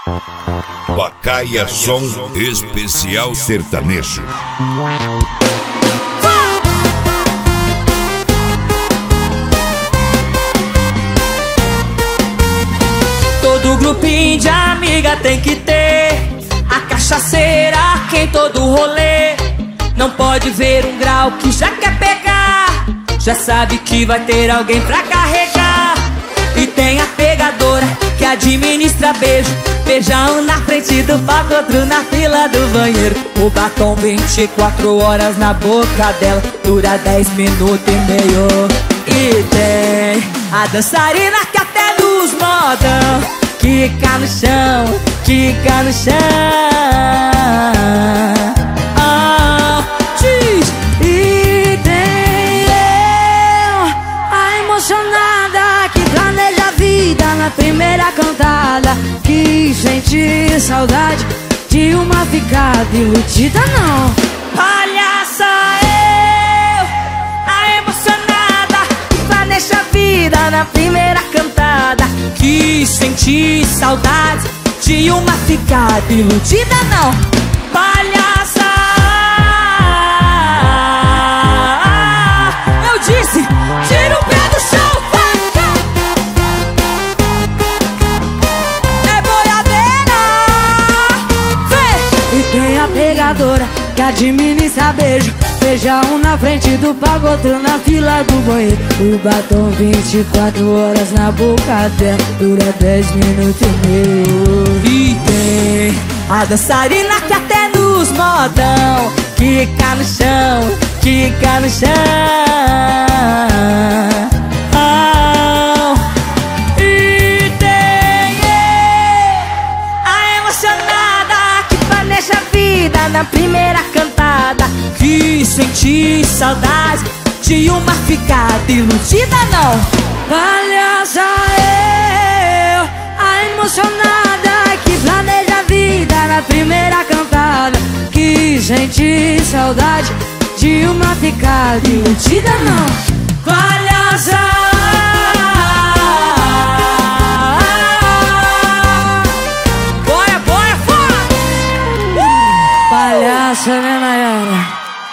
Pacaya Som Especial Sertanejo. Todo grupinho de amiga tem que ter a cachaceira que em todo rolê. Não pode ver um grau que já quer pegar, já sabe que vai ter alguém pra carregar. E tem a pegadora que administra beijo, beija um na frente do palco, outro na fila do banheiro. O batom 24 horas na boca dela, dura 10 minutos e meio. E tem a dançarina que até nos modão quica no chão, quica no chão. Diz. E tem eu, a emocionada que planeja a vida na primeira cantada, que sente saudade de uma ficada iludida não. Palhaça eu, a emocionada que planeja a vida na primeira cantada, que senti saudade de uma ficada iludida não. Palhaça, eu disse, tira o pé do chão, vai. É boiadeira, vem. E tem a pegadora que administra beijo, beija um na frente do palco, outro na fila do banheiro. O batom 24 horas na boca dela, dura 10 minutos e meio. E tem a dançarina que até nos modão quica no chão, quica no chão. E tem a emocionada que planeja a vida na primeira cantada, que senti saudade de uma ficada iludida não. Palhaça eu, a emocionada que planeja a vida na primeira cantada, que senti saudade de uma ficada iludida não. Palhaça